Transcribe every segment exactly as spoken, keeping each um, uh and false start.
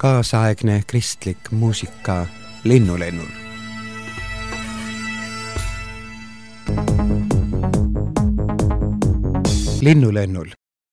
kaasaegne kristlik muusika Linnulennul. Linnulennul.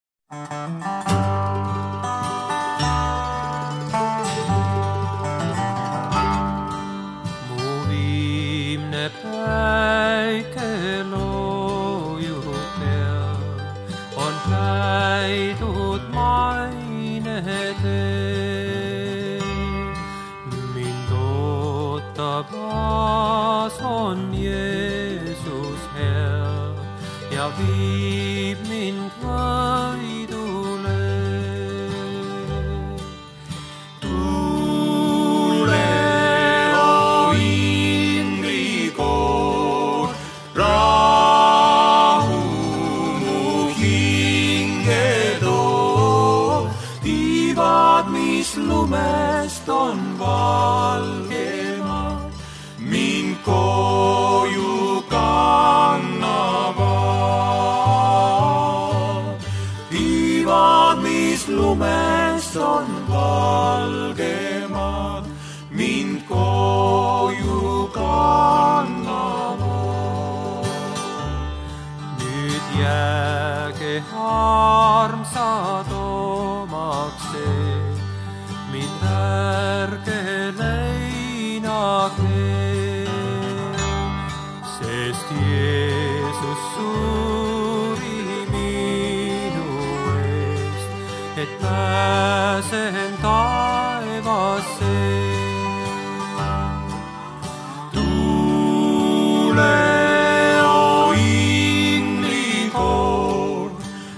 Mu viimne päike loojub peal, on käidud maine tee. Mind ootab aas on Jeesus hea ja viib mind võidule. Tule, o inglikoor, rahu mu hinge too. Tiivad, mis lumest on valgemad, mind koju kannavad. Tiivad, mis lumest on valgemad, mind koju kannavad. Nüüd jääge armsad omakse, mind ärge leinake, sest Jeesus suri minu eest, et pääsen taevasse. Tule, o inglikoor,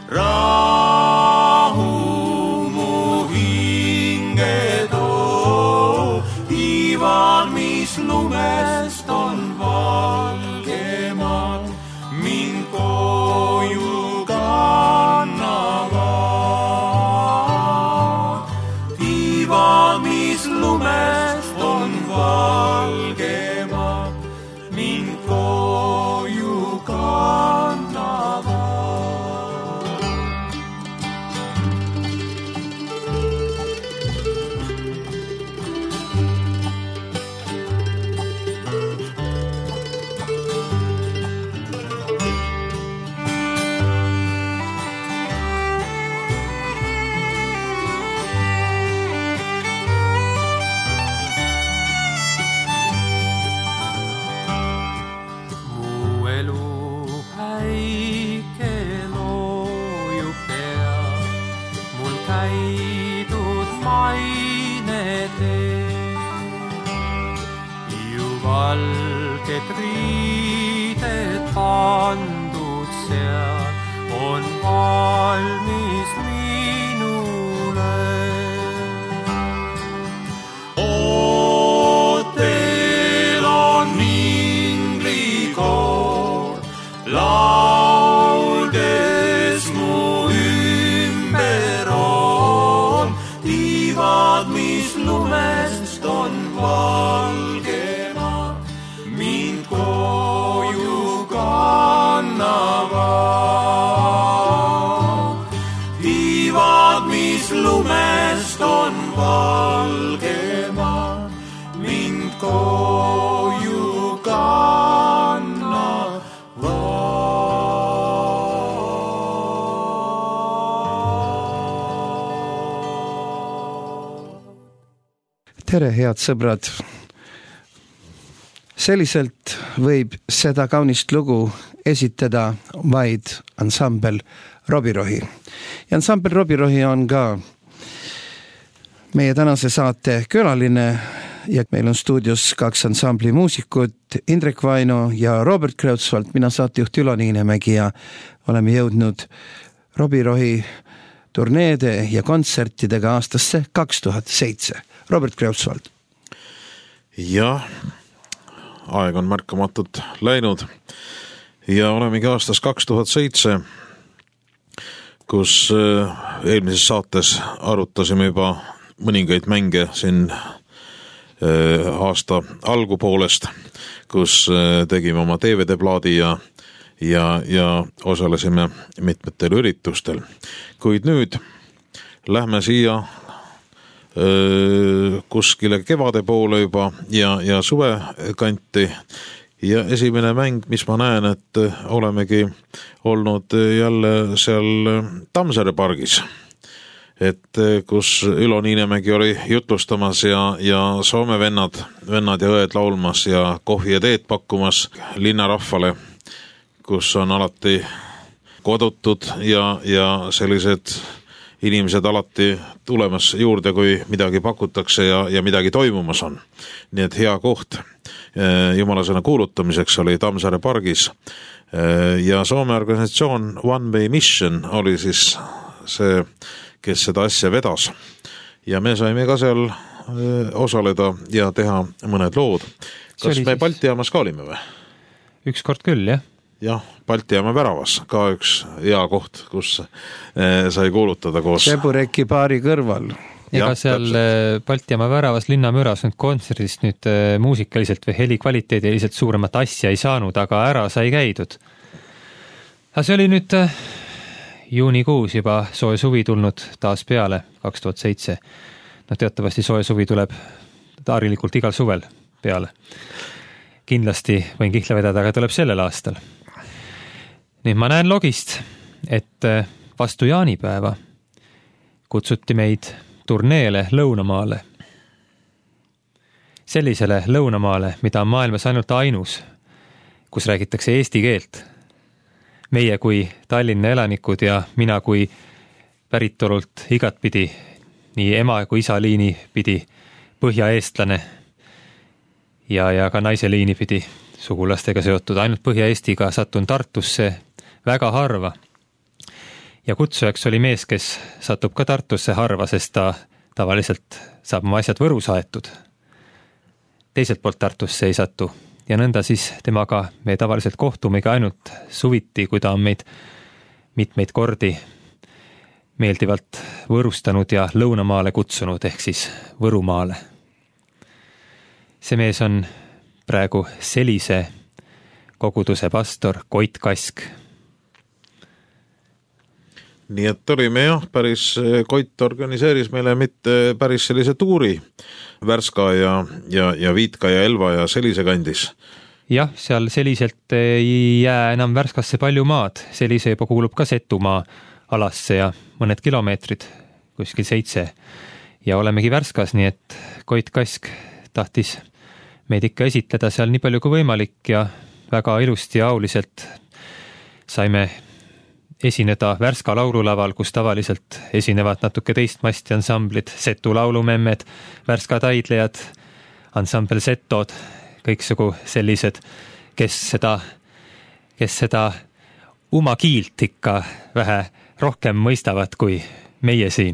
rahu mu hinge too. Tiivad, mis lumest on valgemad, mind koju kannavad. Tiivad, mis lumest on valgemad, mind koju kannavad. Mu elu päike loojub peal, mul käidud maine tee. Ju valged riided pandud seal on valmis minule. Ootel on inglikoor, lauldes mu ümber on. Tiivad, mis lumest on valgemad, mind koju kannavad. Tiivad, mis lumest on valgemad, mind koju kannavad. Tere, head sõbrad! Selliselt võib seda kaunist lugu esitada vaid ansambel Robirohi. Ja ansambel Robirohi on ka meie tänase saate külaline ja meil on stuudios kaks ansambli muusikut, Indrek Vaino ja Robert Kreutzwald. Mina saatejuht Ülo Niinemägi ja oleme jõudnud Robirohi turneede ja kontsertidega aastasse kaks tuhat seitse. Robert Kreutzwald. Jah, aeg on märkamatult läinud ja olemegi aastas kaks tuhat seitse, kus eelmises saates arutasime juba mõningaid mänge siin aasta algupoolest, kus tegime oma D V D-plaadi ja, ja, ja osalesime mitmetel üritustel. Kuid nüüd lähme siia kuskile kevade poole juba ja, ja suve kanti. Ja esimene mäng, mis ma näen, et olemegi olnud jälle seal Tammsaare pargis, et kus Ülo Niinemägi oli jutlustamas ja, ja Soome vennad, vennad ja õed laulmas ja kohvi ja teed pakkumas linnarahvale, kus on alati kodutud ja, ja sellised inimesed alati tulemas juurde, kui midagi pakutakse ja, ja midagi toimumas on. Nii et hea koht jumalasõna kuulutamiseks oli Tammsaare pargis ja Soome organisatsioon One Way Mission oli siis see, kes seda asja vedas ja me saime ka seal osaleda ja teha mõned lood. Kas me siis Balti jaamas ka olime või? Üks kord küll, jah. Jah, Balti jaama väravas ka üks hea koht, kus sai kuulutada koos Sebureki baari kõrval. Ega seal täpselt. Balti jaama väravas linnamüras nüüd kontserdist nüüd muusikaliselt või heli kvaliteediliselt suuremat asja ei saanud, aga ära sai käidud. Ja see oli nüüd juunikuus juba soe suvi tulnud taas peale kaks tuhat seitse. No teatavasti soe suvi tuleb taarilikult igal suvel peale. Kindlasti võin kihla vedada, aga tuleb sellel aastal. Nüüd ma näen logist, et vastu jaanipäeva kutsuti meid turneele Lõunamaale. Sellisele Lõunamaale, mida on maailmas ainult ainus, kus räägitakse eesti keelt. Meie kui Tallinna elanikud ja mina kui päritolult igatpidi, nii ema kui isa liini pidi põhjaeestlane ja, ja ka naise liini pidi sugulastega seotud. Ainult Põhja-Eestiga sattun Tartusse väga harva. Ja kutsujaks oli mees, kes satub ka Tartusse harva, sest ta tavaliselt saab oma asjad Võrus aetud. Teiselt poolt Tartusse ei satu. Ja nõnda siis temaga me tavaliselt kohtumegi ainult suviti, kui ta on meid mitmeid kordi meeldivalt võrustanud ja Lõunamaale kutsunud, ehk siis Võrumaale. See mees on praegu Selise koguduse pastor Koit Kask. Nii et olime jah, päris Koit organiseeris meile mitte päris sellise tuuri Värska ja, ja, ja Viitka ja Elva ja Selise kandis. Jah, seal Seliselt ei jää enam Värskasse palju maad. Selise juba kuulub ka Setumaa alasse ja mõned kilomeetrid, kuskil seitse. Ja olemegi Värskas, nii et Koit Kask tahtis meid ikka esitleda seal nii palju kui võimalik ja väga ilusti ja auliselt saime esineda Värska laululaval, kus tavaliselt esinevad natuke teist masti ansamblid, Setu laulumemmed, Värska taidlejad, ansambel Setod, kõiksugu sellised, kes seda, kes seda oma kiilt ikka vähe rohkem mõistavad kui meie siin.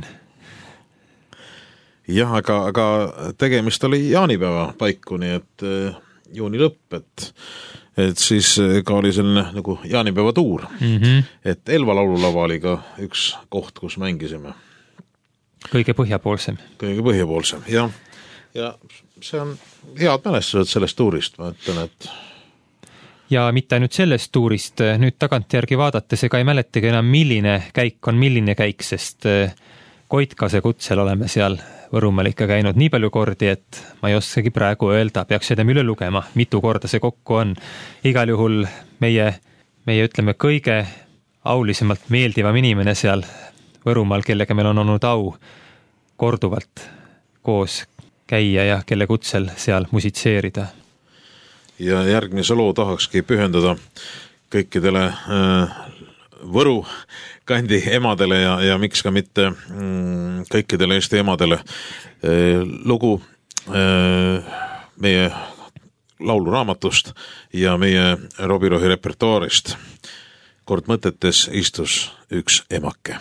Jah, aga, aga tegemist oli jaanipäeva paiku, nii et juuni lõpp, et et siis ka oli selline nagu jaanipäeva tuur. Mm-hmm. Et Elva laululava oli ka üks koht, kus mängisime. Kõige põhjapoolsem. Kõige põhjapoolsem, jah. Ja see on head mälestused sellest tuurist, ma ütlen, et ja mitte ainult sellest tuurist, nüüd tagantjärgi vaadates ega ei mäletagi enam, milline käik on milline käik, sest Koitkase kutsel oleme seal Võrumaal ikka käinud nii palju kordi, et ma ei oskagi praegu öelda, peaks edem üle lugema, mitu korda see kokku on. Igal juhul meie, meie ütleme kõige aulisemalt meeldivam inimene seal Võrumaal, kellega meil on olnud au korduvalt koos käia ja kelle kutsel seal musitseerida. Ja järgmise loo tahakski pühendada kõikidele äh, Võru kandi emadele ja, ja miks ka mitte mm, kõikidele Eesti emadele. E, lugu e, meie lauluraamatust ja meie Robirohi repertuaarist. Kord mõtetes istus üks emake.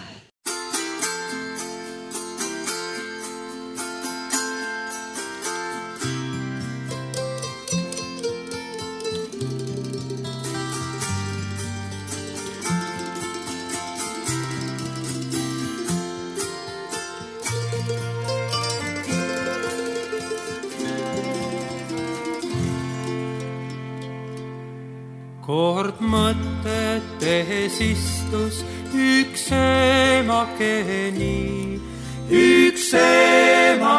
Kord mõtetes istus üks emake nii, üks ema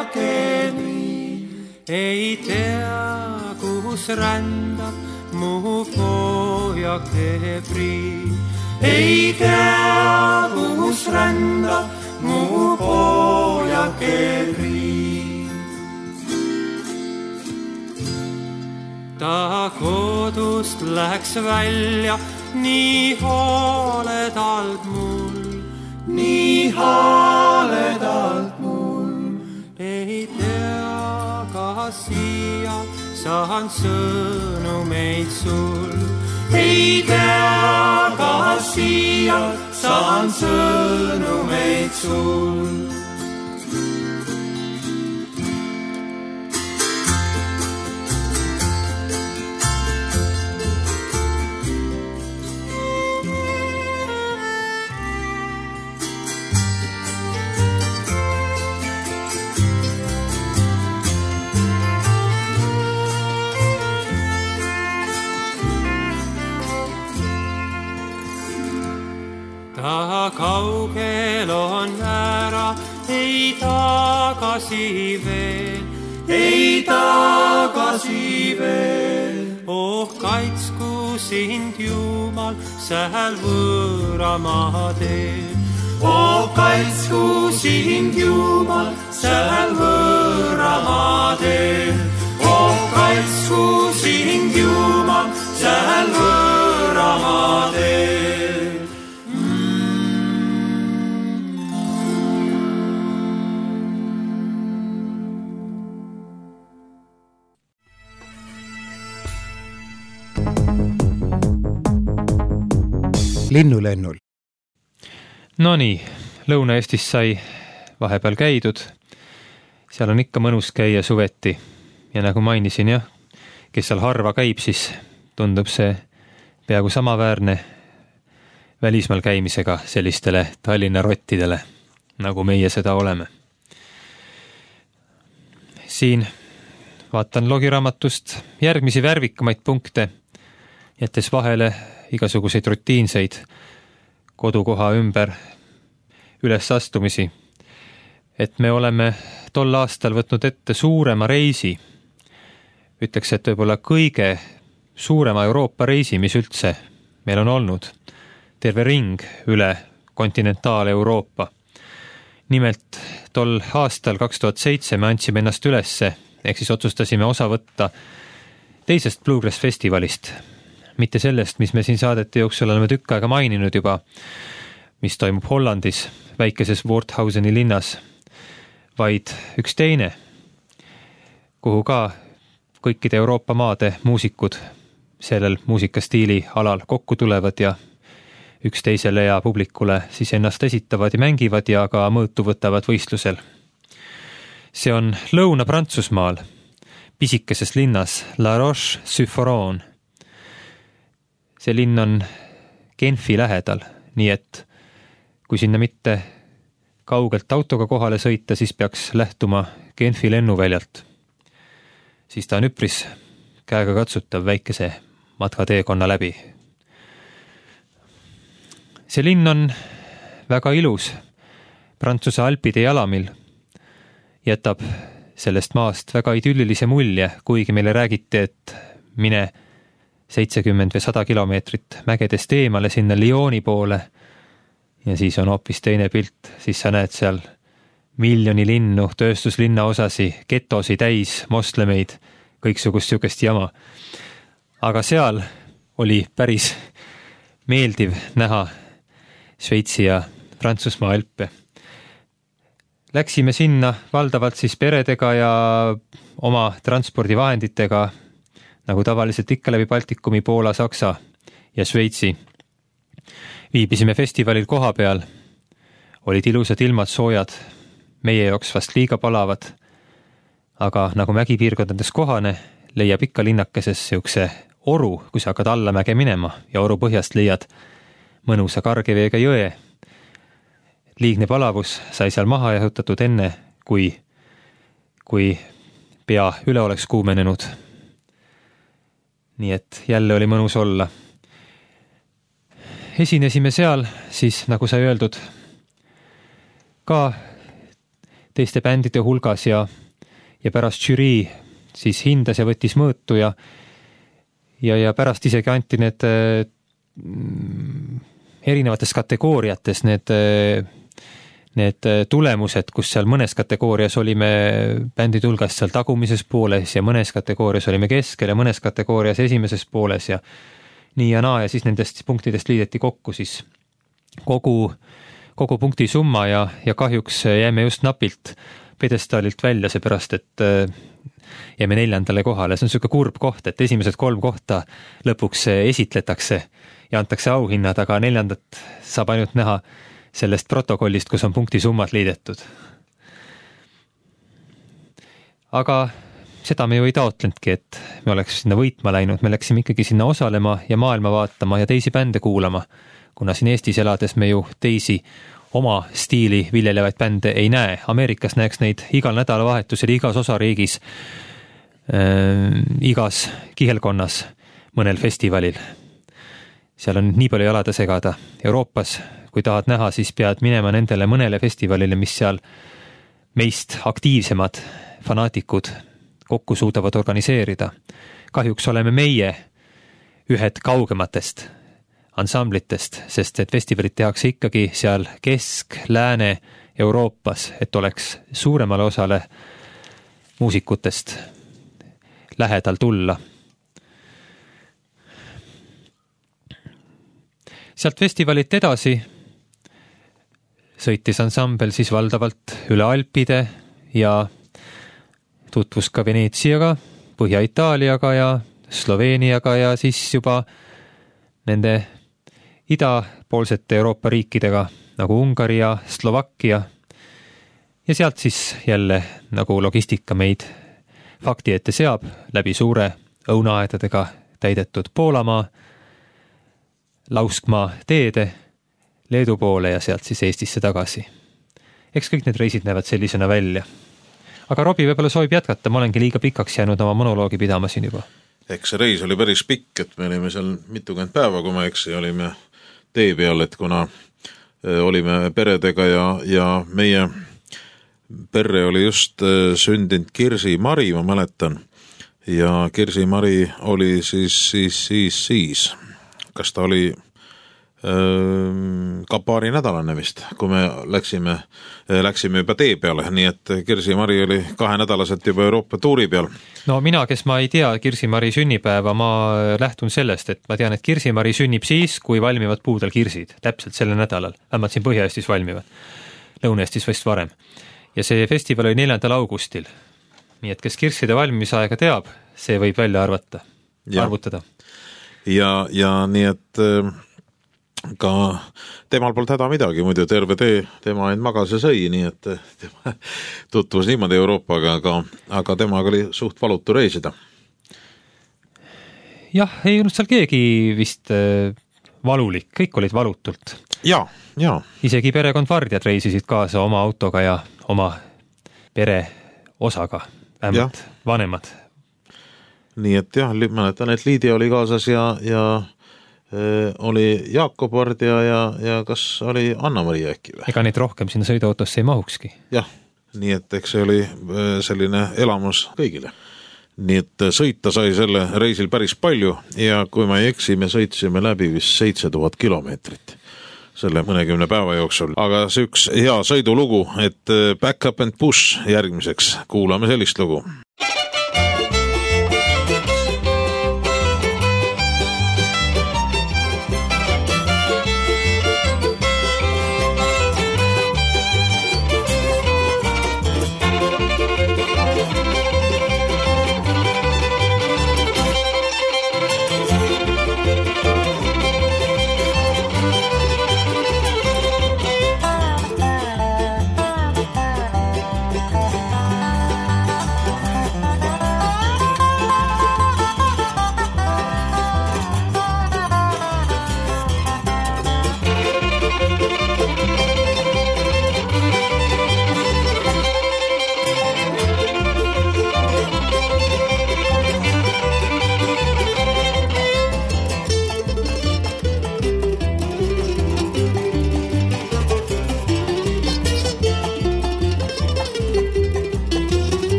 ei tea, kus rändab mu pojake Priin. Ei tea, kus rändab mu pojake Priin. Ta kodust läks välja nii hooledalt mul, nii hooledalt mul. Ei tea, kas siia saan sõnumeid sul. Ei tea, kas siia saan sõnumeid sul. Ta kaugel on ära, ei tagasi veel, ei tagasi veel. Oh, kaitsku sind Jumal seal võõramaa teel. Oh, kaitsku sind Jumal seal võõramaa teel. Oh, kaitsku sind Jumal seal võõramaa teel. Linnulennul. No nii, Lõuna-Eestis sai vahepeal käidud. Seal on ikka mõnus käia suveti. Ja nagu mainisin, jah, kes seal harva käib, siis tundub see peaaegu samaväärne välismaal käimisega sellistele Tallinna rottidele, nagu meie seda oleme. Siin vaatan logiraamatust järgmisi värvikamaid punkte, jättes vahele igasuguseid rutiinseid kodukoha ümber üles astumisi. Et me oleme tol aastal võtnud ette suurema reisi. Ütleks, et võib-olla kõige suurema Euroopa reisi, mis üldse meil on olnud. Terve ring üle kontinentaal-Euroopa. Nimelt tol aastal kaks tuhat seitse me andsime ennast ülesse, ehk siis otsustasime osa võtta teisest Bluegrass festivalist. Mitte sellest, mis me siin saadete jooksul oleme tükk aega maininud juba, mis toimub Hollandis, väikeses Worthauseni linnas, vaid üks teine, kuhu ka kõikide Euroopa maade muusikud sellel muusikastiili alal kokku tulevad ja üks teisele ja publikule siis ennast esitavad ja mängivad ja ka mõõtu võtavad võistlusel. See on Lõuna-Prantsusmaal, pisikeses linnas La Roche-sur-Foron. See linn on Genfi lähedal, nii et kui sinna mitte kaugelt autoga kohale sõita, siis peaks lähtuma Genfi lennuväljalt. Siis ta on üpris käega katsutav väikese matkateekonna läbi. See linn on väga ilus. Prantsuse Alpide jalamil jätab sellest maast väga idüllilise mulje, kuigi meile räägiti, et mine seitsekümmend või sada kilomeetrit mägedest eemale sinna Lyoni poole ja siis on hoopis teine pilt, siis sa näed seal miljoni linnu, tööstuslinna osasi, getosi täis, moslemeid, kõiksugust sugust jama. Aga seal oli päris meeldiv näha Šveitsi ja Prantsusmaa Alpe. Läksime sinna valdavalt siis peredega ja oma transpordivahenditega, nagu tavaliselt ikka läbi Baltikumi, Poola, Saksa ja Šveitsi. Viibisime festivalil koha peal, olid ilusad ilmad, soojad, meie jaoks vast liiga palavad, aga nagu mägipiirkondades kohane, leiab ikka linnakeses siukse oru, kui sa hakkad alla mäge minema ja oru põhjast leiad mõnusa kargeveega jõe. Liigne palavus sai seal maha jahutatud enne, kui, kui pea üle oleks kuumenenud. Nii et jälle oli mõnus olla. Esinesime seal, siis nagu sai öeldud, ka teiste bändide hulgas ja, ja pärast žürii siis hindas ja võttis mõõtu ja ja, ja pärast isegi anti need mm, erinevates kategooriates need, need tulemused, kus seal mõnes kategoorias olime bändi tulgas seal tagumises pooles ja mõnes kategoorias olime keskel ja mõnes kategoorias esimeses pooles ja nii ja naa ja siis nendest punktidest liideti kokku siis kogu, kogu punkti summa ja, ja kahjuks jäime just napilt pedestaalilt välja, seepärast et jäime neljandale kohale. See on selline kurb koht, et esimesed kolm kohta lõpuks esitletakse ja antakse auhinnad, aga neljandat saab ainult näha sellest protokollist, kus on punkti summad liidetud. Aga seda me ju ei taotlenudki, et me oleks sinna võitma läinud, me läksime ikkagi sinna osalema ja maailma vaatama ja teisi bände kuulama, kuna siin Eestis elades me ju teisi oma stiili viljelevaid bände ei näe. Ameerikas näeks neid igal nädalavahetusel, igas osariigis, äh, igas kihelkonnas, mõnel festivalil. Seal on nii palju jalada segada. Euroopas, kui tahad näha, siis pead minema nendele mõnele festivalile, mis seal meist aktiivsemad fanaatikud kokku suudavad organiseerida. Kahjuks oleme meie ühed kaugematest ansamblitest, sest et festivalid tehakse ikkagi seal Kesk-, Lääne Euroopas, et oleks suuremale osale muusikutest lähedal tulla. Sealt festivalit edasi sõitis ansambel siis valdavalt üle Alpide ja tutvus ka Veneetsiaga, Põhja-Itaaliaga ja Sloveeniaga ja siis juba nende idapoolsete Euroopa riikidega nagu Ungari ja Slovakkia. Ja sealt siis jälle nagu logistika meid fakti ette seab läbi suure õunaaedadega täidetud Poolamaa, Lauskmaa teede Leedu poole ja sealt siis Eestisse tagasi. Eks kõik need reisid näevad sellisena välja. Aga Robi võib-olla soovib jätkata, ma olengi liiga pikaks jäänud oma monoloogi pidama siin juba. Eks see reis oli päris pikk, et me olime seal mitukümmend päeva, kui ma eksi, olime tee peal, et kuna olime peredega ja, ja meie perre oli just sündinud Kirsi Mari, ma mäletan, ja Kirsi Mari oli siis, siis, siis, siis kas ta oli öö, ka paari nädalane vist, kui me läksime, läksime juba tee peale, nii et Kirsi Mari oli kahenädalaselt juba Euroopa tuuri peal. No mina, kes ma ei tea Kirsi Mari sünnipäeva, ma lähtun sellest, et ma tean, et Kirsi Mari sünnib siis, kui valmivad puudel kirsid, täpselt selle nädalal, vähemalt siin Põhja-Eestis valmivad, Lõuna-Eestis vist varem. Ja see festival oli neljandal augustil, nii et kes kirside valmisaega teab, see võib välja arvata, ja. arvutada. Ja, ja nii, et ka temal polnud häda midagi, muidu terve tee tema end magas ja sõi, nii et tema tutvus niimoodi Euroopaga, aga, aga temaga oli suht valutu reisida. Jah, ei olnud seal keegi vist valulik, kõik olid valutult. Ja, ja. Isegi perekond Vardjad reisisid kaasa oma autoga ja oma pere osaga, vähemalt ja. Vanemad. Nii et jah, mäletan, et Liidia oli kaasas ja, ja äh, oli Jaakob Vardja ja, ja kas oli Anna-Maria äkki või? Ega neid rohkem sinna sõiduautosse ei mahukski. Jah, nii et eks see oli selline elamus kõigile. Nii et sõita sai selle reisil päris palju ja kui ma ei eksi, me sõitsime läbi vist seitse tuhat kilomeetrit selle mõnekümne päeva jooksul. Aga see üks hea sõidulugu, et Back Up and Push järgmiseks. Kuulame sellist lugu.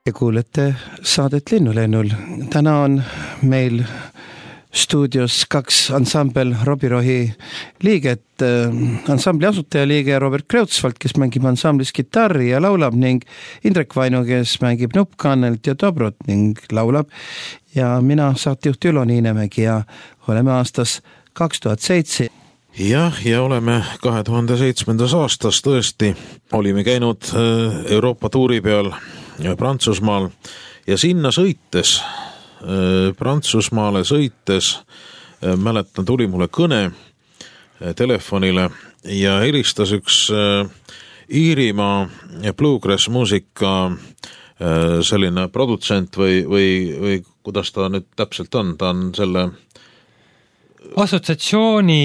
ja kuulete saadet Linnulennul. Täna on meil stuudios kaks ansambel Robbie Rohi liiget, ansambli asutajaliige Robert Kreutzwald, kes mängib ansamblis kitarri ja laulab, ning Indrek Vaino, kes mängib nuppkannelt ja dobrot ning laulab, ja mina saatejuht Ülo Niinemägi ja oleme aastas kaks tuhat seitse. Jah, ja oleme kahe tuhande seitsmendas aastas tõesti olime käinud Euroopa tuuri peal Prantsusmaal ja sinna sõites, Prantsusmaale sõites, mäletan, tuli mulle kõne telefonile ja helistas üks Iirimaa bluegrass muusika selline produtsent või, või, või kuidas ta nüüd täpselt on, ta on selle assotsiatsiooni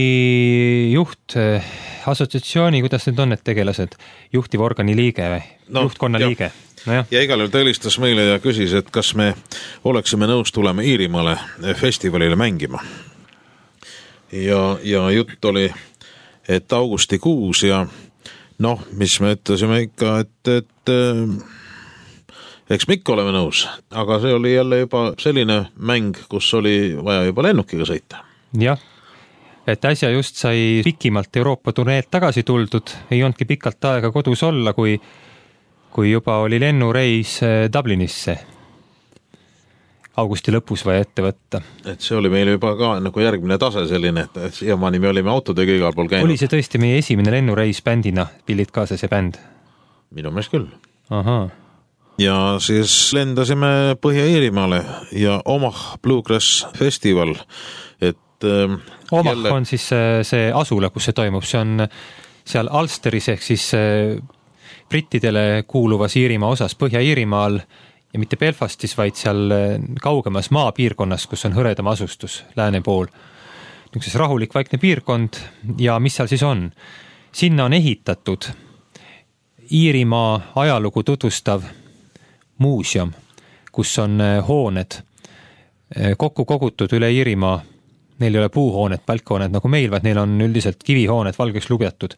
juht, assotsiatsiooni, kuidas need on need tegelased, juhtivorgani liige või no, juhtkonna jah. liige. No jah. Ja igal juhul ta helistas meile ja küsis, et kas me oleksime nõus tulema Iirimaale festivalile mängima. Ja, ja jutt oli, et augustikuus ja noh, mis me ütlesime ikka, et, et eks me ikka oleme nõus, aga see oli jälle juba selline mäng, kus oli vaja juba lennukiga sõita. Jah, et äsja just sai pikimalt Euroopa turneed tagasi tuldud, ei olnudki pikalt aega kodus olla, kui, kui juba oli lennureis Dublinisse augusti lõpus vaja ette võtta. Et see oli meil juba ka nagu järgmine tase selline, et siiamaani me olime autodega igal pool käinud. Oli see tõesti meie esimene lennureis bändina, pillid kaasas ja bänd? Minu meelest küll. Ahaa. Ja siis lendasime Põhja-Iirimaale ja Omagh Bluegrass Festival, et Omagh jälle... on siis see asula, kus see toimub, see on seal Ulsteris ehk siis brittidele kuuluvas Iirimaa osas Põhja-Iirimaal ja mitte Belfastis, vaid seal kaugemas maapiirkonnas, kus on hõredam asustus lääne pool. Niisuguses rahulik vaikne piirkond ja mis seal siis on? Sinna on ehitatud Iirimaa ajalugu tutvustav muuseum, kus on hooned kokku kogutud üle Iirimaa. Neil ei ole puuhooned, palkhooned nagu meil, vaid neil on üldiselt kivihooned valgeks lubjatud.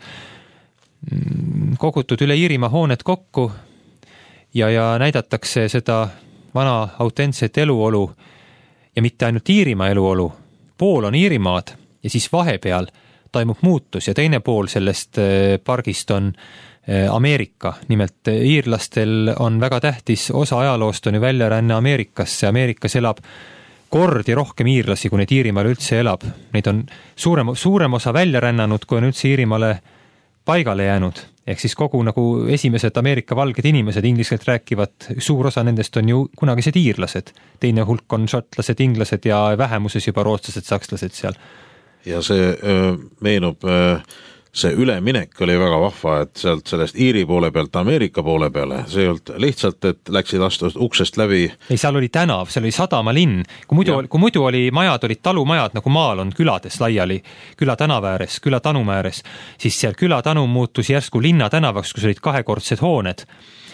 Kogutud üle Iirimaa hooned kokku ja, ja näidatakse seda vana autentset eluolu ja mitte ainult Iirimaa eluolu. Pool on Iirimaad ja siis vahepeal toimub muutus ja teine pool sellest pargist on Ameerika. Nimelt iirlastel on väga tähtis osa ajaloost on ju väljaränne Ameerikasse. Ameerikas elab kordi rohkem iirlasi, kui neid Iirimaal üldse elab. Neid on suurem, suurem osa välja rännanud, kui on üldse Iirimaale paigale jäänud. Ehk siis kogu nagu esimesed Ameerika valged inimesed ingliskeelt rääkivad, suur osa nendest on ju kunagised iirlased. Teine hulk on šotlased, inglased ja vähemuses juba rootslased, sakslased seal. Ja see öö, meenub... Öö... See üleminek oli väga vahva, et sealt sellest Iiri poole pealt Ameerika poole peale, see ei olnud lihtsalt, et läksid astust uksest läbi. Ei, seal oli tänav, seal oli sadama linn. Kui muidu, kui muidu oli majad, olid talumajad, nagu maal on külades laiali, küla tänavääres, küla tanumääres, siis seal küla tanu muutus järsku linna tänavaks, kus olid kahekordsed hooned.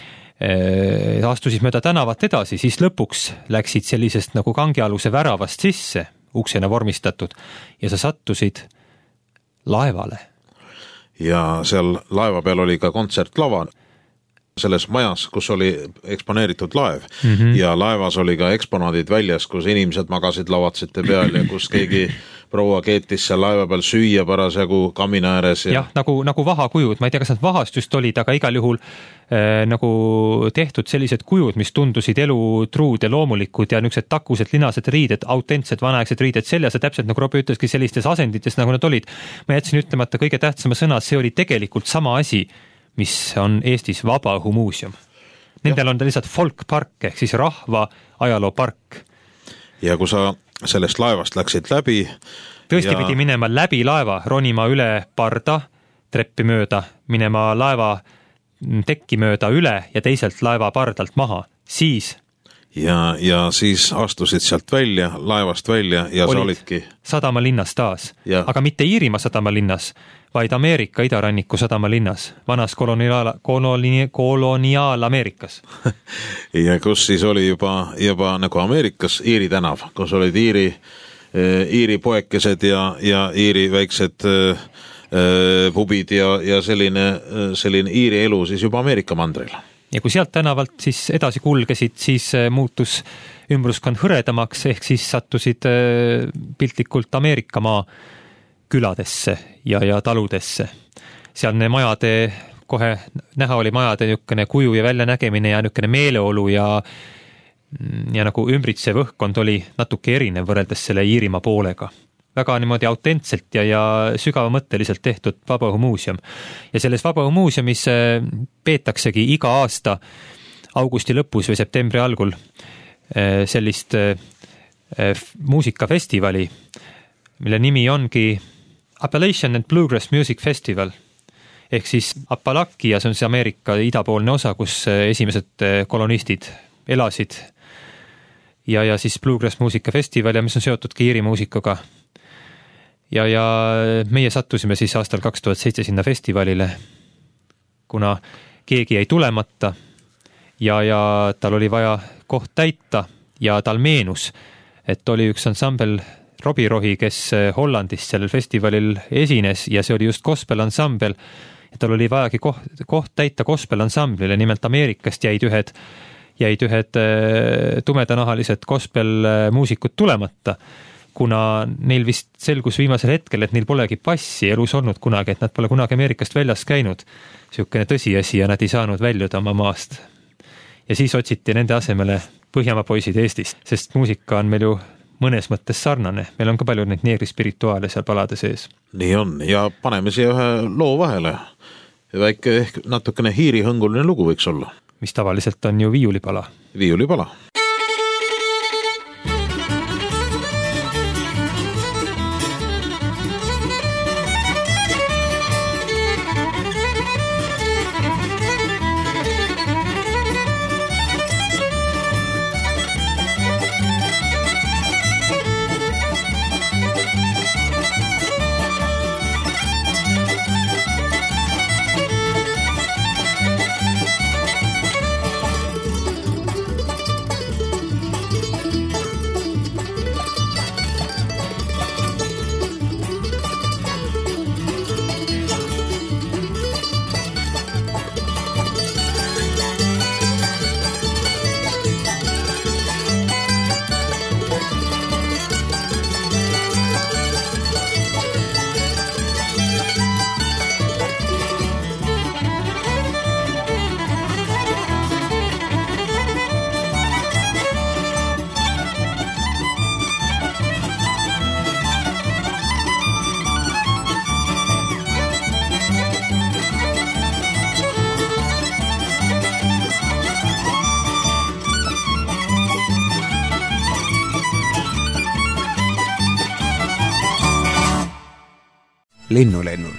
E, astusid mööda tänavat edasi, siis lõpuks läksid sellisest nagu kangialuse väravast sisse, uksena vormistatud, ja sa sattusid laevale. Ja seal laeva peal oli ka kontsertlava selles majas, kus oli eksponeeritud laev mm -hmm. ja laevas oli ka eksponaadid väljas, kus inimesed magasid lavatsete peal ja kus keegi proua keetis seal laeva peal süüa parasjagu kamina ääres. Ja... jah, nagu, nagu vahakujud, ma ei tea, kas nad vahast just olid, aga igal juhul äh, nagu tehtud sellised kujud, mis tundusid elutruud ja loomulikud ja niisugused takused, linased riided, autentsed vanaegsed riided seljas ja täpselt nagu Robbie ütleski sellistes asendites, nagu nad olid. Ma jätsin ütlemata kõige tähtsama sõna, see oli tegelikult sama asi, mis on Eestis Vabaõhumuuseum. Nendel ja. On ta lihtsalt folkpark ehk siis rahva ajaloopark. Ja kui sa sellest laevast läksid läbi... Tõesti ja... pidi minema läbi laeva, ronima üle parda, treppi mööda, minema laeva tekki mööda üle ja teiselt laeva pardalt maha. Siis... Ja, ja siis astusid sealt välja, laevast välja ja olid sa olidki... sadama linnas taas. Ja. Aga mitte Iirimaa sadama linnas, vaid Ameerika idaranniku sadama linnas, vanas koloniaal, koloni, koloniaal-Ameerikas. Ja kus siis oli juba, juba nagu Ameerikas Iiri tänav, kus olid Iiri, Iiri poekesed ja, ja Iiri väiksed pubid ja, ja selline, selline Iiri elu siis juba Ameerika mandril. ja kui sealt tänavalt siis edasi kulgesid, siis muutus ümbruskond hõredamaks, ehk siis sattusid piltlikult Ameerika maa küladesse ja, ja taludesse. Sealne majade, kohe näha oli majade niisugune kuju ja väljanägemine ja niisugune meeleolu ja, ja nagu ümbritsev õhkkond oli natuke erinev võrreldes selle Iirimaa poolega. Väga niimoodi autentselt ja, ja sügavamõtteliselt tehtud vabaõhumuuseum. Ja selles vabaõhumuuseumis peetaksegi iga aasta augusti lõpus või septembri algul sellist muusikafestivali, mille nimi ongi Appalachian and Bluegrass Music Festival. Ehk siis Appalachia, see on see Ameerika idapoolne osa, kus esimesed kolonistid elasid. Ja, ja siis Bluegrass muusikafestival ja mis on seotudki Iiri muusikaga. Ja, ja meie sattusime siis aastal kaks tuhat seitse sinna festivalile, kuna keegi jäi tulemata ja, ja tal oli vaja koht täita ja tal meenus, et oli üks ansambel Robbie Rohi, kes Hollandis sellel festivalil esines ja see oli just gospel ansambel ja tal oli vajagi koht, koht täita gospel ansamblile, nimelt Ameerikast jäid ühed, jäid ühed tumedanahalised gospel muusikud tulemata, kuna neil vist selgus viimasel hetkel, et neil polegi passi elus olnud kunagi, et nad pole kunagi Ameerikast väljas käinud. Siukene tõsiasi ja nad ei saanud väljuda oma maast. Ja siis otsiti nende asemele Põhjamaa poisid Eestist, sest muusika on meil ju mõnes mõttes sarnane. Meil on ka palju neid neegri spirituaale seal palade sees. Nii on ja paneme siia ühe loo vahele. Väike ehk natukene hiirihõnguline lugu võiks olla. Mis tavaliselt on ju viiulipala. Viiulipala. Linnulennul.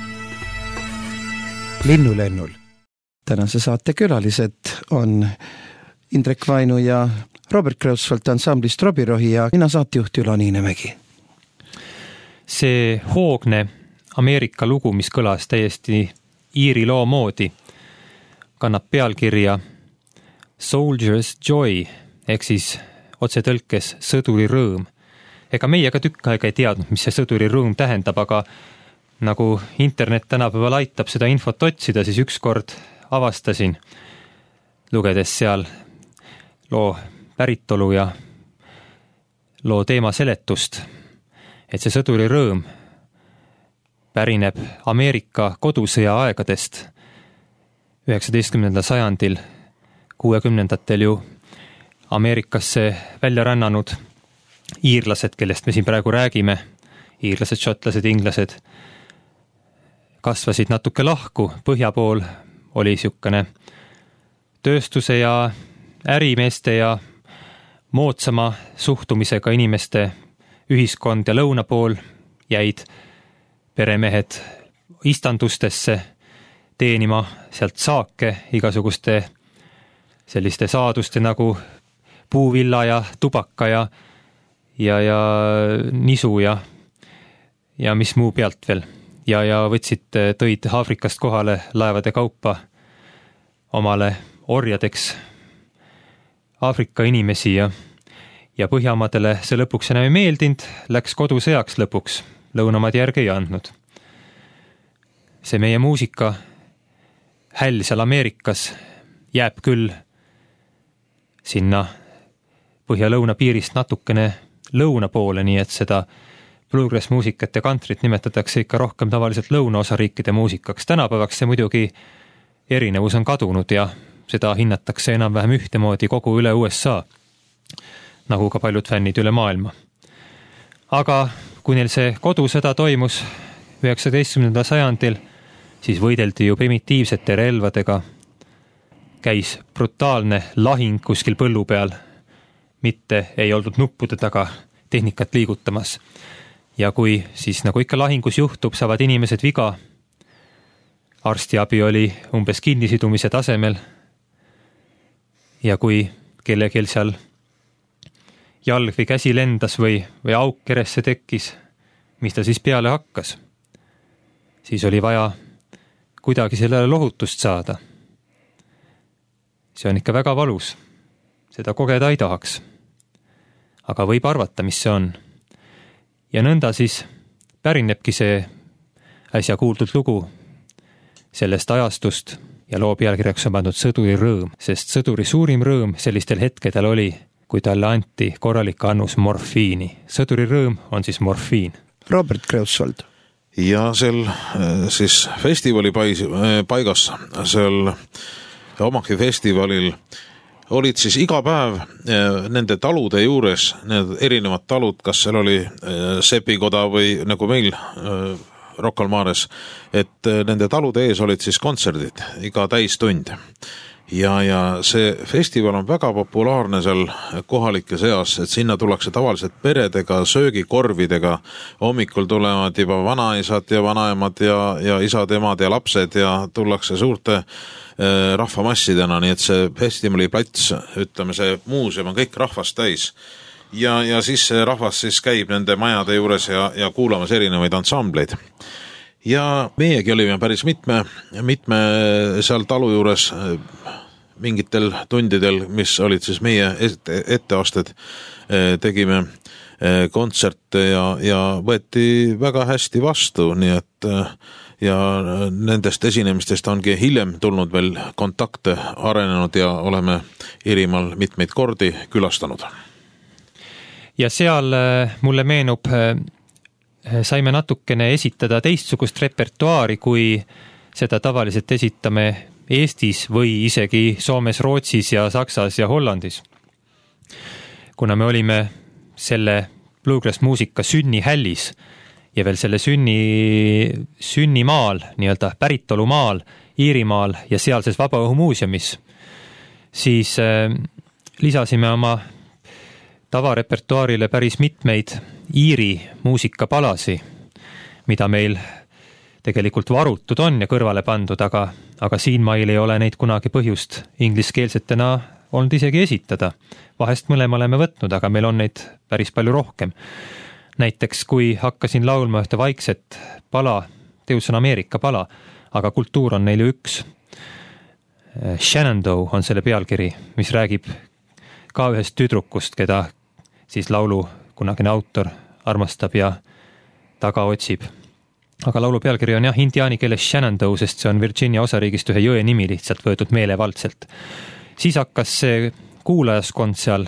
Linnulennul. Tänase saate külalised on Indrek Vainu ja Robert Kreutzwald ansamblist Robbie Rohi ja mina saatejuht Ülo Niinemägi. See hoogne Ameerika lugu, mis kõlas täiesti Iiri loo moodi, kannab pealkirja Soldier's Joy, ehk siis otsetõlkes sõduri rõõm. Ega meie ka tükk aega ei teadnud, mis see sõduri rõõm tähendab, aga nagu internet tänapäeval aitab seda infot otsida, siis ükskord avastasin, lugedes seal loo päritolu ja loo teema seletust, et see sõduri rõõm pärineb Ameerika kodusõja aegadest üheksateistkümnendal sajandil, kuuekümnendatel ju Ameerikasse välja rännanud iirlased, kellest me siin praegu räägime, iirlased, šotlased, inglased, kasvasid natuke lahku. Põhja pool oli siukene tööstuse ja ärimeeste ja moodsama suhtumisega inimeste ühiskond ja lõuna pool jäid peremehed istandustesse teenima sealt saake igasuguste selliste saaduste nagu puuvilla ja tubaka ja ja, ja nisu ja, ja mis muu pealt veel. Ja, ja võtsid, tõid Aafrikast kohale laevade kaupa omale orjadeks Aafrika inimesi ja, ja Põhjamadele see lõpuks enam ei meeldinud, läks kodusõjaks lõpuks, lõunamaad järgi ei andnud. See meie muusika häll seal Ameerikas jääb küll sinna põhja-lõuna piirist natukene lõuna poole, nii et seda bluegrass muusikat ja kantrit nimetatakse ikka rohkem tavaliselt lõunaosariikide muusikaks. Tänapäevaks see muidugi erinevus on kadunud ja seda hinnatakse enam-vähem ühtemoodi kogu üle U S A, nagu ka paljud fännid üle maailma. Aga kui neil see kodusõda toimus üheksateistkümnendal sajandil, siis võideldi ju primitiivsete relvadega, käis brutaalne lahing kuskil põllu peal, mitte ei oldud nuppude taga tehnikat liigutamas. Ja kui siis nagu ikka lahingus juhtub, saavad inimesed viga, arstiabi oli umbes kinnisidumise tasemel ja kui kellelgi seal jalg või käsi lendas või, või auk keresse tekkis, mis ta siis peale hakkas, siis oli vaja kuidagi sellele lohutust saada. See on ikka väga valus. Seda kogeda ei tahaks. Aga võib arvata, mis see on. Ja nõnda siis pärinebki see äsja kuuldud lugu sellest ajastust ja loo pealkirjaks on pandud Sõduri rõõm, sest sõduri suurim rõõm sellistel hetkedel oli, kui talle anti korralik annus morfiini. Sõduri rõõm on siis morfiin. Robert Kreutzwald. Ja seal siis festivali paigas, seal Omahi festivalil olid siis iga päev nende talude juures, need erinevad talud, kas seal oli sepikoda või nagu meil Rocca al Mares, et nende talude ees olid siis kontserdid iga täistund. Ja, ja see festival on väga populaarne seal kohalike seas, et sinna tullakse tavaliselt peredega, söögikorvidega, hommikul tulevad juba vanaisad ja vanaemad ja, ja isad, emad ja lapsed ja tullakse suurte äh, rahvamassidena, nii et see festivali plats, ütleme see muuseum on kõik rahvast täis. Ja, ja siis see rahvas siis käib nende majade juures ja, ja kuulamas erinevaid ansambleid. Ja meiegi olime päris mitme, mitme seal talu juures mingitel tundidel, mis olid siis meie etteasted, tegime kontserte ja, ja võeti väga hästi vastu, nii et ja nendest esinemistest ongi hiljem tulnud veel kontakte arenenud ja oleme Iirimaal mitmeid kordi külastanud. Ja seal mulle meenub saime natukene esitada teistsugust repertuaari, kui seda tavaliselt esitame Eestis või isegi Soomes, Rootsis ja Saksas ja Hollandis. Kuna me olime selle bluegrass muusika sünnihällis ja veel selle sünni, sünnimaal, nii-öelda päritolumaal, Iirimaal ja sealses Vabaõhumuuseumis, siis äh, lisasime oma tavarepertuaarile päris mitmeid Iiri muusikapalasi, mida meil tegelikult varutud on ja kõrvale pandud, aga, aga siin mail ei ole neid kunagi põhjust ingliskeelsetena olnud isegi esitada. Vahest mõlema oleme võtnud, aga meil on neid päris palju rohkem. Näiteks kui hakkasin laulma ühte vaikset pala, teus on Ameerika pala, aga kultuur on neil ju üks. Shenandoah on selle pealkiri, mis räägib ka ühest tüdrukust, keda siis laulu kunagine autor armastab ja taga otsib. Aga laulu pealkiri on jah indiaani keeles Shenandoah, sest see on Virginia osariigist ühe jõe nimi lihtsalt võetud meelevaldselt. Siis hakkas see kuulajaskond seal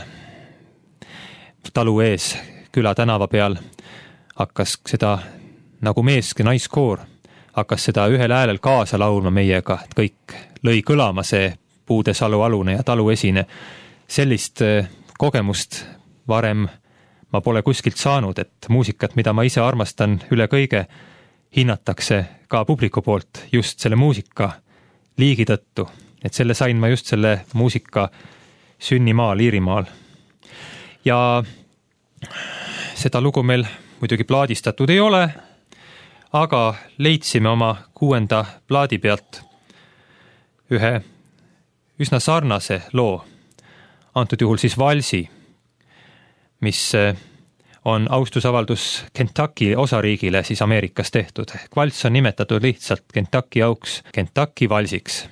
talu ees küla tänava peal, hakkas seda nagu mees ja naiskoor, hakkas seda ühel häälel kaasa laulma meiega, et kõik lõi kõlama see Puude salu alune ja talu esine. Sellist kogemust varem ma pole kuskilt saanud, et muusikat, mida ma ise armastan üle kõige, hinnatakse ka publiku poolt just selle muusika liigi tõttu. Et selle sain ma just selle muusika sünnimaal, Iirimaal. Ja seda lugu meil muidugi plaadistatud ei ole, aga leidsime oma kuuenda plaadi pealt ühe üsna sarnase loo, antud juhul siis valsi, mis on austusavaldus Kentucky osariigile siis Ameerikas tehtud. Valts on nimetatud lihtsalt Kentucky auks, Kentucky valsiks.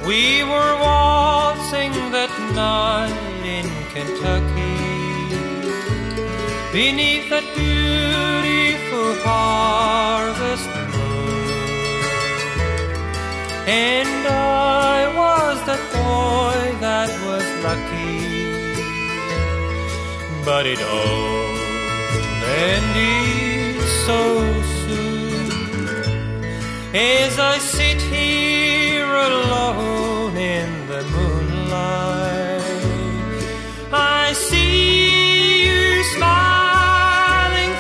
We were waltzing that night in Kentucky beneath that beautiful harvest moon, and I was that boy that was lucky, but it all ended so soon. As I sit here alone in the moonlight, I see your smiling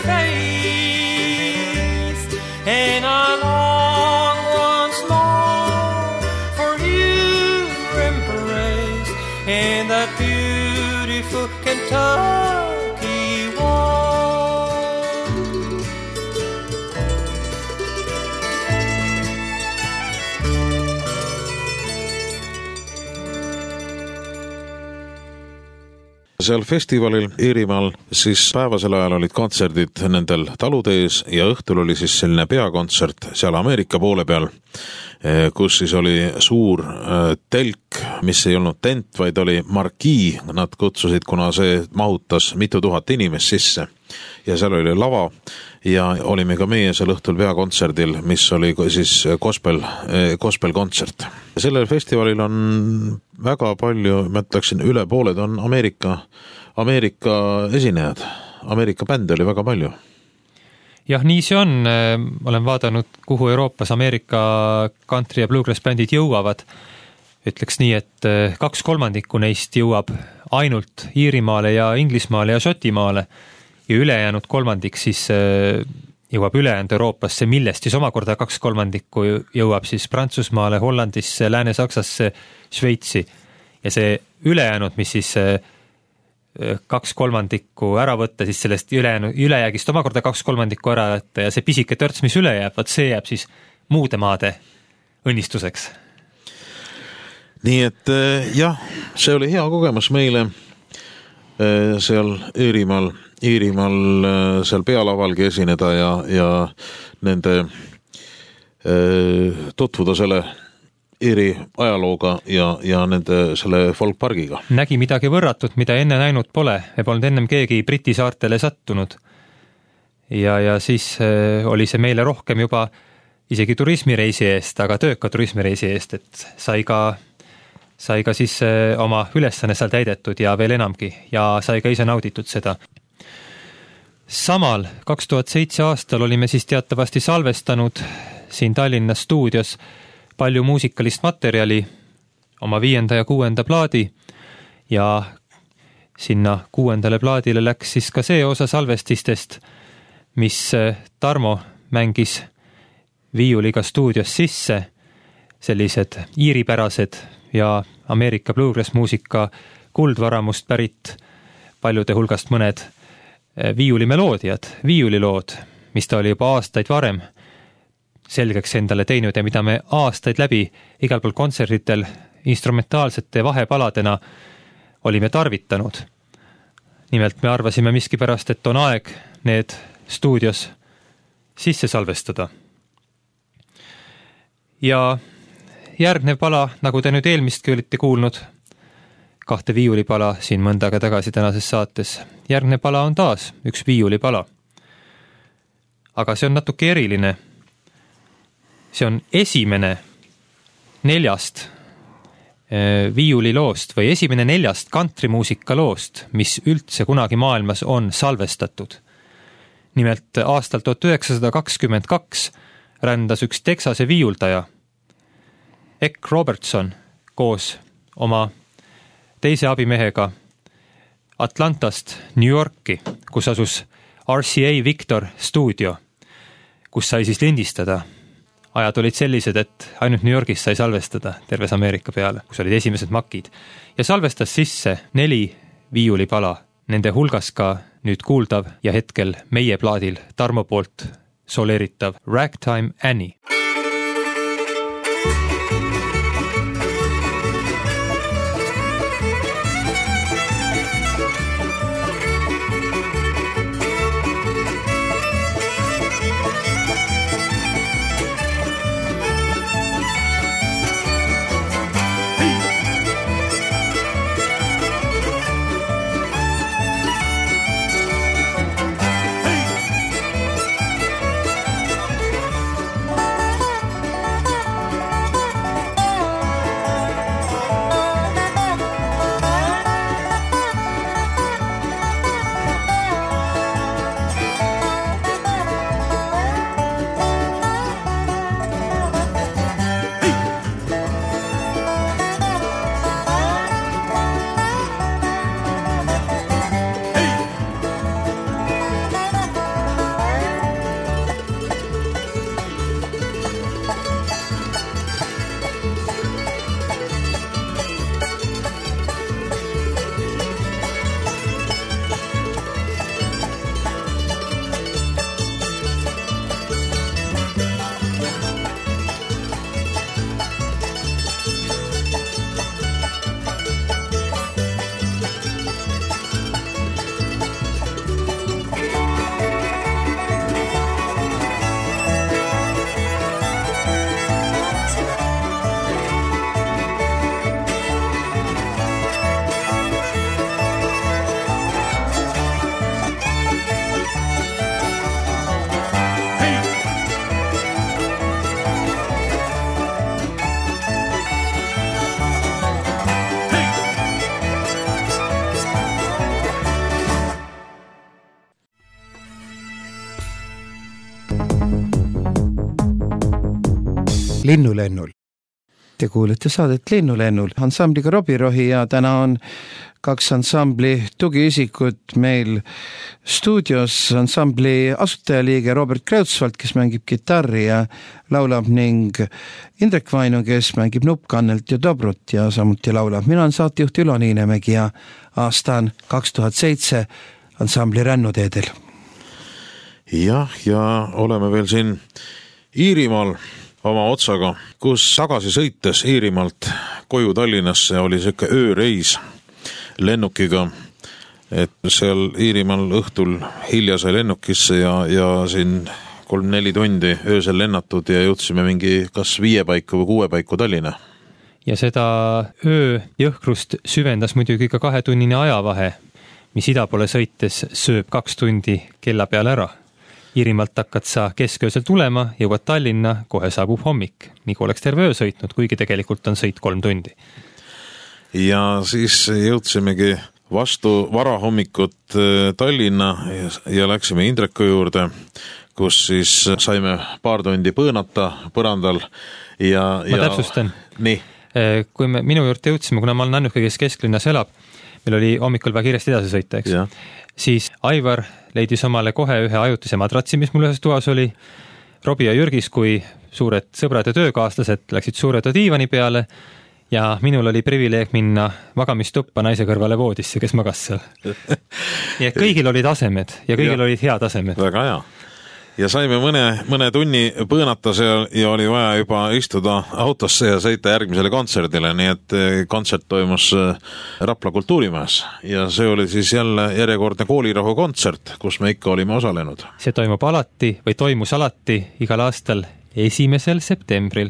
face, and I long once more for your embrace in that beautiful Kentucky warm. Seal festivalil Iirimaal siis päevasel ajal olid kontserdid nendel talude ees ja õhtul oli siis selline peakontsert seal Ameerika poole peal, kus siis oli suur telk, mis ei olnud tent, vaid oli markii, nad kutsusid, kuna see mahutas mitu tuhat inimest sisse ja seal oli lava ja olime ka meie seal õhtul peakontserdil, mis oli siis gospel, gospel kontsert. Sellel festivalil on väga palju, ma ütleksin, üle pooled on Ameerika, Ameerika esinejad. Ameerika bände oli väga palju. Jah, nii see on. Olen vaadanud, kuhu Euroopas Ameerika country ja bluegrass bändid jõuavad. Ütleks nii, et kaks kolmandikku neist jõuab ainult Iirimaale ja Inglismaale ja Šotimaale ja ülejäänud kolmandik siis jõuab ülejäänud Euroopasse, millest siis omakorda kaks kolmandikku jõuab siis Prantsusmaale, Hollandisse, Lääne-Saksasse, Šveitsi ja see ülejäänud, mis siis kaks kolmandikku ära võtta, siis sellest ülejäänud, ülejäägist omakorda kaks kolmandikku ära võtta ja see pisike törts, mis üle jääb, vaat see jääb siis muude maade õnnistuseks. Nii et jah, see oli hea kogemus meile seal Iirimaal, Iirimaal seal pealavalgi esineda ja, ja nende tutvuda selle Iiri ajalooga ja, ja nende selle folkpargiga. Nägi midagi võrratut, mida enne näinud pole. Me polnud ennem keegi Briti saartele sattunud. Ja, ja siis oli see meile rohkem juba isegi turismireisi eest, aga tööka turismireisi eest, et sai ka, sai ka siis oma ülesanne seal täidetud ja veel enamgi ja sai ka ise nauditud seda. Samal kaks tuhat seitse aastal olime siis teatavasti salvestanud siin Tallinna stuudios palju muusikalist materjali, oma viienda ja kuuenda plaadi ja sinna kuuendale plaadile läks siis ka see osa salvestistest, mis Tarmo mängis viiuliga stuudios sisse, sellised iiripärased ja Ameerika bluegrass muusika kuldvaramust pärit paljude hulgast mõned viiulimeloodiad, viiulilood, mis ta oli juba aastaid varem selgeks endale teinud ja mida me aastaid läbi igal pool kontserditel instrumentaalsete vahepaladena olime tarvitanud. Nimelt me arvasime miskipärast, et on aeg need stuudios sisse salvestada. Ja järgnev pala, nagu te nüüd eelmistki olite kuulnud, kahte viiulipala siin mõnda aega tagasi tänases saates, järgnev pala on taas üks viiulipala. Aga see on natuke eriline. See on esimene neljast viiuliloost või esimene neljast kantrimuusika loost, mis üldse kunagi maailmas on salvestatud. Nimelt aastal tuhat üheksasada kakskümmend kaks rändas üks Texase viiuldaja, Eck Robertson, koos oma teise abimehega Atlantast New Yorki, kus asus R C A Victor stuudio, kus sai siis lindistada. Ajad olid sellised, et ainult New Yorgis sai salvestada terves Ameerika peale, kus olid esimesed makid. Ja salvestas sisse neli viiulipala, nende hulgas ka nüüd kuuldav ja hetkel meie plaadil Tarmo poolt soleeritav Ragtime Annie. Linnulennul. Te kuulete saadet Linnulennul ansambliga Robirohi ja täna on kaks ansambli tugiisikut meil stuudios. Ansambli asutajaliige Robert Kreutzwald, kes mängib kitarri ja laulab, ning Indrek Vaino, kes mängib nuppkannelt ja dobrut ja samuti laulab. Mina on saatejuht Ülo Niinemägi ja aasta on kaks tuhat seitse ansambli Rännuteedel. Jah, ja oleme veel siin Iirimaal oma otsaga, kus tagasi sõites Iirimaalt koju Tallinnasse oli siuke ööreis lennukiga, et seal Iirimaal õhtul hilja sai lennukisse ja, ja siin kolm-neli tundi öösel lennatud ja jõudsime mingi kas viie paiku või kuue paiku Tallinna. Ja seda öö jõhkrust süvendas muidugi ka kahetunnine ajavahe, mis ida poole sõites sööb kaks tundi kella peale ära. Iirimaalt hakkad sa kesköösel tulema, jõuad Tallinna, kohe saabub hommik. Nii kui oleks terve öö sõitnud, kuigi tegelikult on sõit kolm tundi. Ja siis jõudsimegi vastu varahommikut Tallinna ja läksime Indreku juurde, kus siis saime paar tundi põõnata põrandal. Ja, Ma ja... täpsustan. Nii. Kui me minu juurde jõudsime, kuna ma olen ainuke, kes kesklinnas elab, meil oli hommikul väga kiiresti edasi sõita, eks? Ja. Siis Aivar leidis omale kohe ühe ajutise madratsi, mis mul ühes toas oli. Robi ja Jürgis, kui suured sõbrad ja töökaaslased, läksid suureda diivani peale ja minul oli privileeg minna magamistuppa naise kõrvale voodisse, kes magas seal. Nii et kõigil olid asemed ja kõigil ja. olid head asemed. Väga hea. Ja saime mõne, mõne tunni põõnata seal ja oli vaja juba istuda autosse ja sõita järgmisele kontserdile, nii et kontsert toimus Rapla kultuurimajas ja see oli siis jälle järjekordne koolirahu kontsert, kus me ikka olime osalenud. See toimub alati või toimus alati igal aastal esimesel septembril.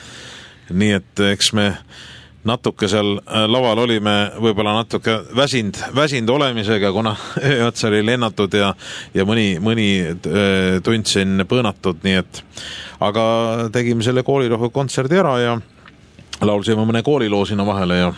Nii et eks me natuke seal laval olime võib-olla natuke väsind, väsind olemisega, kuna ööotsa oli lennatud ja, ja mõni, mõni tund siin põõnatud, nii et aga tegime selle koolirahu kontserdi ära ja laulsime mõne kooliloo sinna vahele ja,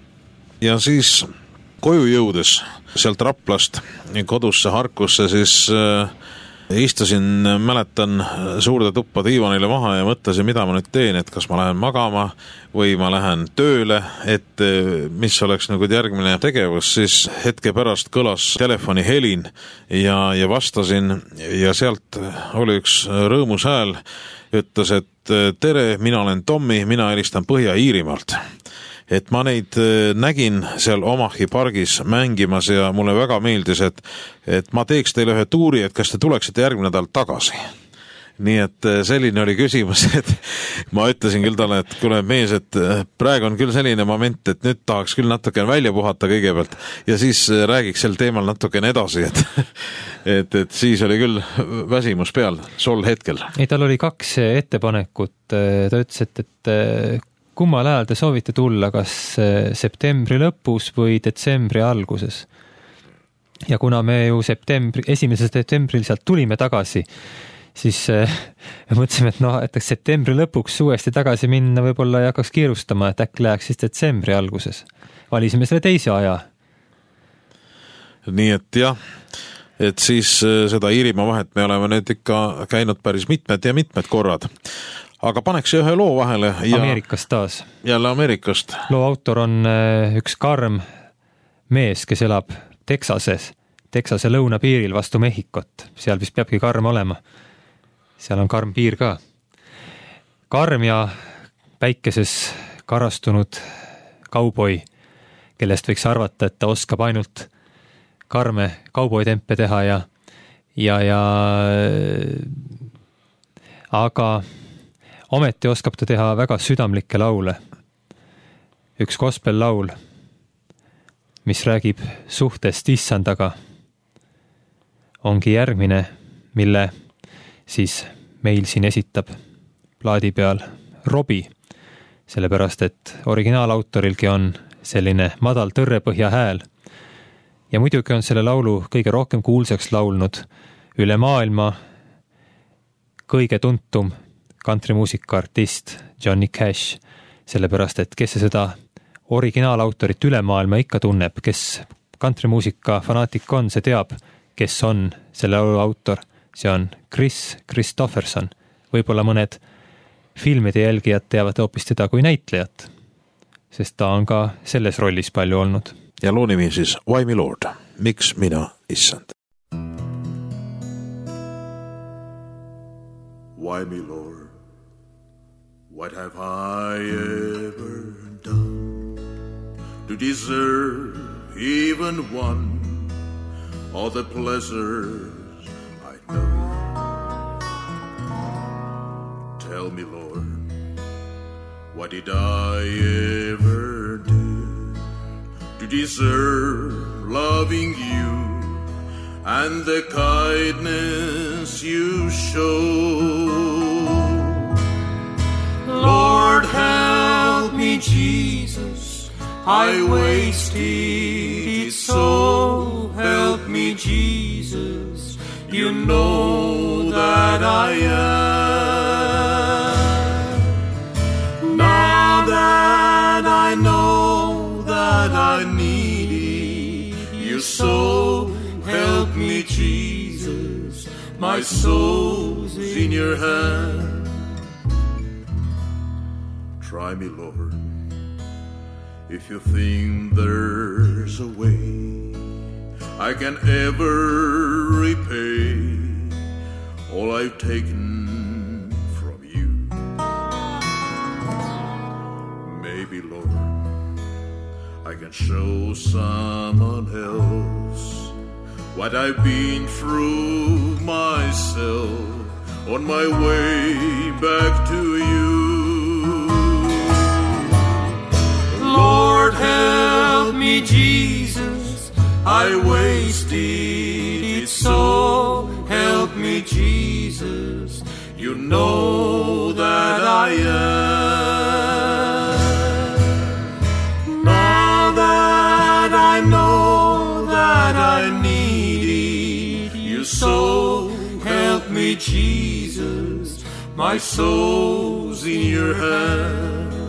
ja siis koju jõudes sealt Raplast kodusse Harkusse siis äh, istusin, mäletan, suurde tuppa diivanile maha ja mõtlesin, mida ma nüüd teen, et kas ma lähen magama või ma lähen tööle, et mis oleks nagu järgmine tegevus, siis hetke pärast kõlas telefoni helin ja, ja vastasin ja sealt oli üks rõõmus hääl, ütles, et tere, mina olen Tommi, mina helistan Põhja-Iirimaalt. Et ma neid nägin seal Omahi pargis mängimas ja mulle väga meeldis, et, et ma teeks teile ühe tuuri, et kas te tuleksite järgmine nädal tagasi. Nii et selline oli küsimus, et ma ütlesin küll talle, et kuule mees, et praegu on küll selline moment, et nüüd tahaks küll natuke välja puhata kõigepealt ja siis räägiks sel teemal natuke edasi, et, et, et siis oli küll väsimus peal sol hetkel. Ei, tal oli kaks ettepanekut, ta ütles, et, et kummal ajal te soovite tulla, kas septembri lõpus või detsembri alguses. Ja kuna me ju septembri, esimesel septembril sealt tulime tagasi, siis me mõtlesime, et noh, et septembri lõpuks uuesti tagasi minna võib-olla ei hakkaks kiirustama, et äkki läheks siis detsembri alguses. Valisime selle teise aja. Nii et jah, et siis seda Iirimaa vahet me oleme nüüd ikka käinud päris mitmed ja mitmed korrad. Aga paneks ühe loo vahele. Ja Ameerikast taas. Jälle Ameerikast. Loo autor on üks karm mees, kes elab Texases, Texase lõunapiiril vastu Mehhikot. Seal vist peabki karm olema. Seal on karm piir ka. Karm ja päikeses karastunud kauboi, kellest võiks arvata, et ta oskab ainult karme kauboitempe teha ja, ja, ja aga ometi oskab ta teha väga südamlikke laule. Üks gospel laul, mis räägib suhtest issandaga, ongi järgmine, mille siis meil siin esitab plaadi peal Robi, sellepärast et originaalautorilgi on selline madal tõrrepõhja hääl. Ja muidugi on selle laulu kõige rohkem kuulsaks laulnud üle maailma kõige tuntum kantrimuusika artist Johnny Cash, sellepärast et kes seda originaalautorit üle maailma ikka tunneb, kes kantrimuusika fanaatik on, see teab, kes on selle laulu autor. See on Chris Christopherson. Võib-olla mõned filmide jälgijad teavad hoopis teda kui näitlejat, sest ta on ka selles rollis palju olnud. Ja loo nimi siis Why me Lord, miks mina issand. Why me Lord, what have I ever done to deserve even one of the pleasures I know? Tell me, Lord, what did I ever do to deserve loving you and the kindness you show? Lord, help me, Jesus, I wasted it so. Help me, Jesus, you know that I am. Now that I know that I need you so, help me, Jesus, my soul's in your hand. Try me, Lord, if you think there's a way I can ever repay all I've taken from you. Maybe, Lord, I can show someone else what I've been through myself on my way back to you. Lord, help me, Jesus, I wasted it so. Help me, Jesus, you know that I am. Now that I know that I need you so, help me, Jesus, my soul's in your hand.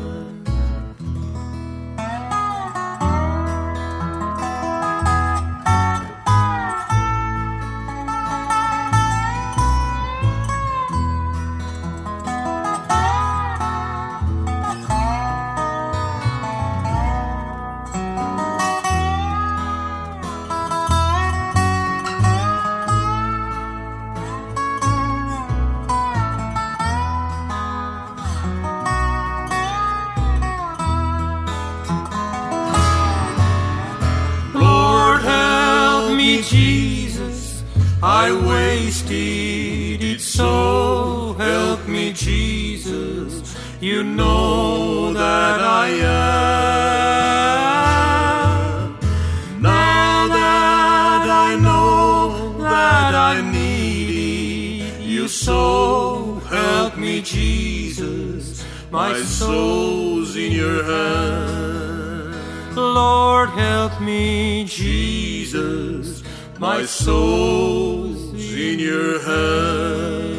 I wasted it so. Help me, Jesus, you know that I am. Now that I know that I need you so, help me, Jesus, my soul's in your hand. Lord, help me, Jesus, my soul's in your hand.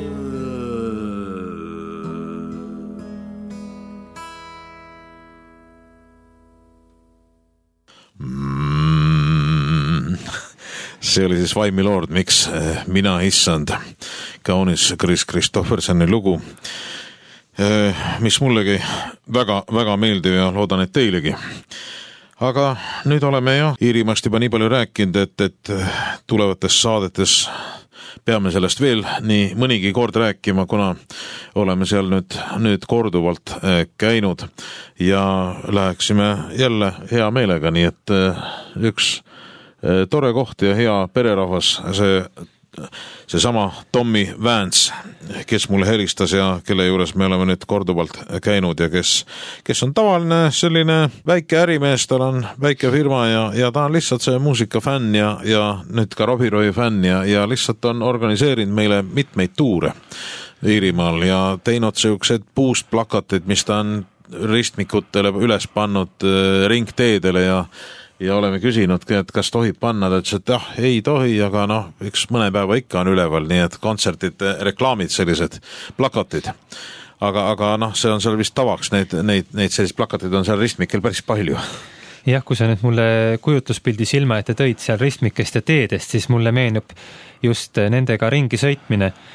Mm. See oli siis Why me Lord, miks mina issand. Kaunis Kris Kristoffersoni lugu, mis mullegi väga, väga meeldib ja loodan, et teilegi. Aga nüüd oleme ju Iirimaast juba nii palju rääkinud, et, et tulevates saadetes peame sellest veel nii mõnigi kord rääkima, kuna oleme seal nüüd, nüüd korduvalt käinud ja läheksime jälle hea meelega, nii et üks tore koht ja hea pererahvas, see see sama Tommy Vance, kes mulle helistas ja kelle juures me oleme nüüd korduvalt käinud ja kes, kes on tavaline selline väike ärimees, tal on väike firma ja, ja ta on lihtsalt see muusikafänn ja, ja nüüd ka Robbie Roy fänn ja, ja lihtsalt on organiseerinud meile mitmeid tuure Iirimaal ja teinud sellised puust plakatid, mis ta on ristmikutele üles pannud ringteedele ja ja oleme küsinudki, et kas tohib panna, ta ütles, et jah, ei tohi, aga noh, üks mõne päeva ikka on üleval, nii et kontserdid, reklaamid, sellised plakatid. Aga, aga noh, see on seal vist tavaks, neid, neid, neid sellised plakatid on seal ristmikel päris palju. Jah, kui sa nüüd mulle kujutluspildi silma ette tõid seal ristmikest ja teedest, siis mulle meenub just nendega ringi sõitmine,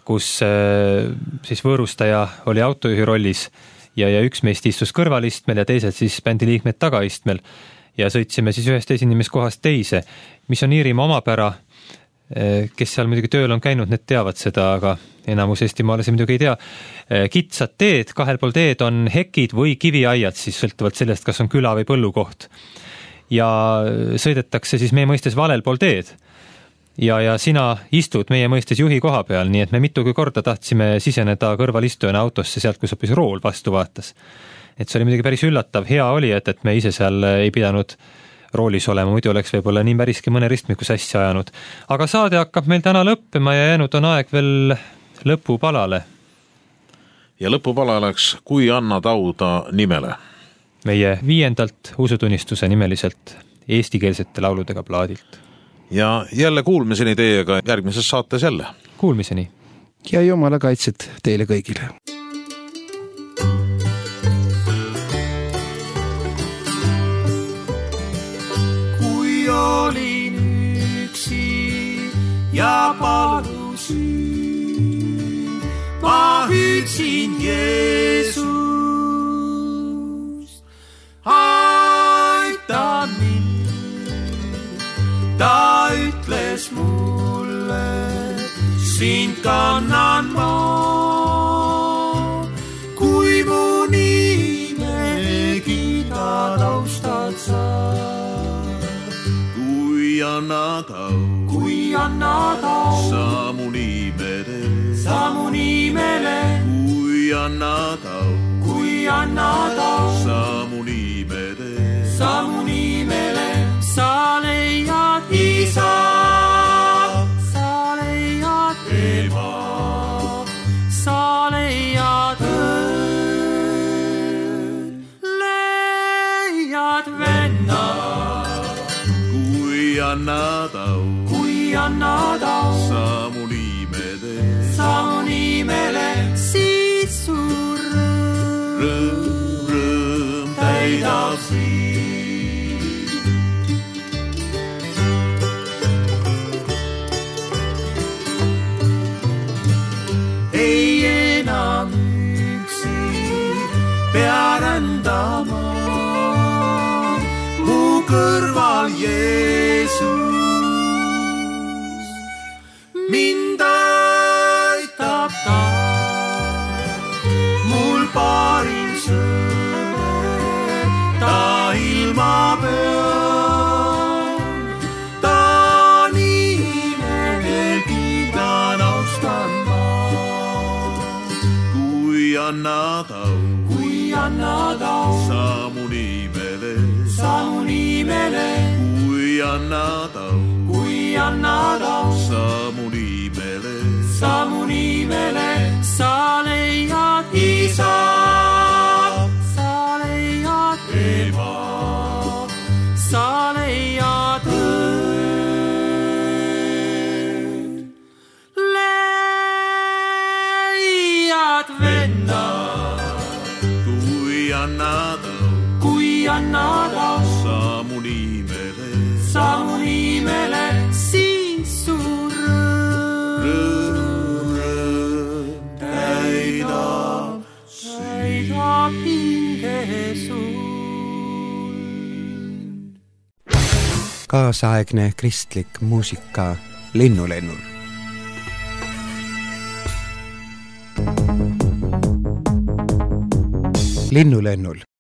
kus siis võõrustaja oli autojuhi rollis ja, ja üks meist istus kõrvalistmel ja teised siis bändi liikmed tagaistmel ja sõitsime siis ühest esinemiskohast teise, mis on Iirimaa omapära. Kes seal muidugi tööl on käinud, need teavad seda, aga enamus eestimaalasi muidugi ei tea. Kitsad teed, kahel pool teed on hekid või kiviaiad, siis sõltuvalt sellest, kas on küla või põllukoht. Ja sõidetakse siis meie mõistes valel pool teed. Ja, ja sina istud meie mõistes juhi koha peal, nii et me mitugi korda tahtsime siseneda kõrvalistujana autosse sealt, kus hoopis rool vastu vaatas. Et see oli muidugi päris üllatav, hea oli, et, et me ise seal ei pidanud roolis olema, muidu oleks võib-olla nii päriski mõne ristmiku sassi ajanud. Aga saade hakkab meil täna lõppema ja jäänud on aeg veel lõpupalale. Ja lõpupala oleks Kui anna tauda nimele. Meie viiendalt usutunnistuse nimeliselt eestikeelsete lauludega plaadilt. Ja jälle kuulmiseni teiega järgmises saates jälle. Kuulmiseni. Ja jumala kaitset teile kõigile. Olin üksi ja palusin, ma hüüdsin Jeesust, aita mind. Ta ütles mulle, sind kannan ma, kui mu nime kiidad, austad sa. Kui anna tau, kui anna tau, sa mu nimele, sa mu nimele. Kui anna tau, kui anna tau, sa mu nimele, sa mu nimele. Sa leiad isa, sa leiad ema, sa leiad õed, leiad venna. Kui anna tau, kui anna tau, sa mu nimele, sa mu nimele, siis su rõõm, rõõm, rõõm täidab siin. Ei enam üksi pea rändama, mu kõrval Jeesus. Mind aitab ta, mul parim sõber, ta ilma peal, ta nimele kiidan, austan ma. Kui anna tau, kui anna tau, sa mu nimele, sa mu nimele. Kui anna tau, kui anna tau, sa mu nimele, sa mu nimele. Sa leiad isa, sa leiad ema, sa leiad õed, leiad venna. Kui anna tau, kui anna tau, sa mu nimele, sa mu nimele. Siis su rõõm, rõõm täidab, täidab hinge sul. Kaasaegne kristlik muusika Linnulennul. Linnulennul